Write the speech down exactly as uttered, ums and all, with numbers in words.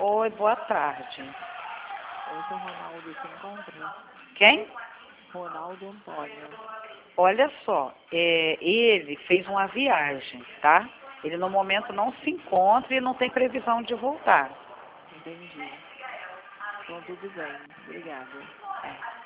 Oi, boa tarde. Oi, seu Ronaldo se encontra? Quem? Ronaldo Antônio. Olha só, é, ele fez uma viagem, tá? Ele no momento não se encontra e não tem previsão de voltar. Entendi. Então tudo bem. Obrigada. É.